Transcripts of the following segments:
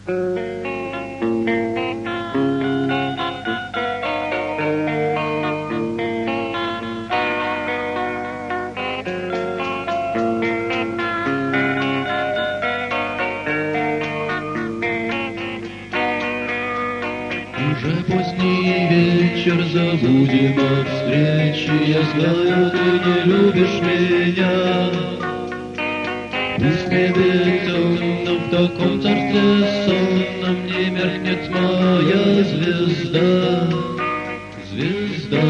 Уже поздний вечер, забудем о встрече. Я знаю, ты не любишь меня. Пусть в небе темно, в таком царстве сонном не меркнет моя звезда. Звезда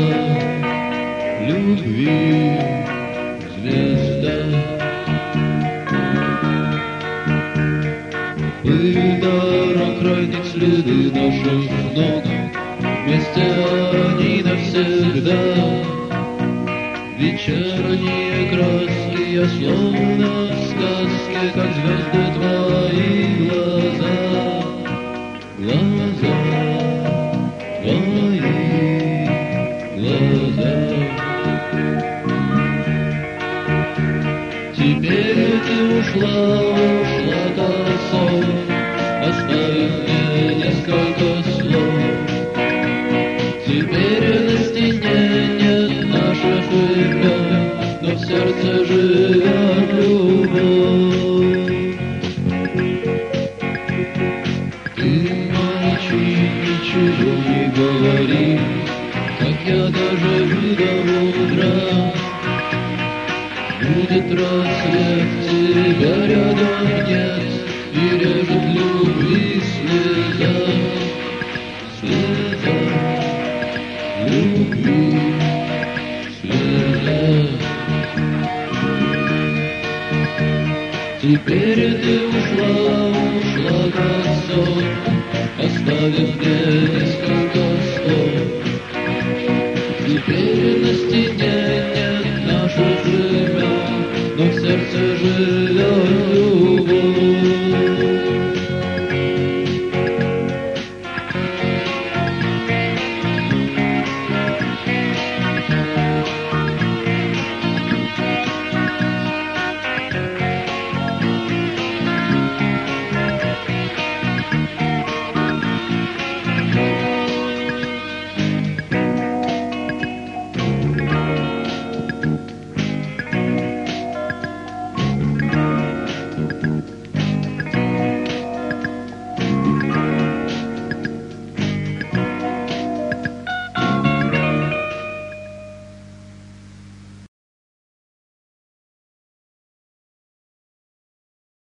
любви, звезда. Пыль дорог, крайних следы наших ног, вместе они навсегда. Вечерние краски, я словно в сказке, как звезды твои глаза. Глаза твои, глаза. Теперь ты ушла косой, оставив мне несколько слов. Теперь на стене нет наших имен, но в сердце живет любовь. Ты молчи, ничего не говори, как я доживу до утра. Будет рассвет, тебя рядом нет, и режет любви слеза. Слеза любви, слеза. Теперь ты ушла косой, оставив мне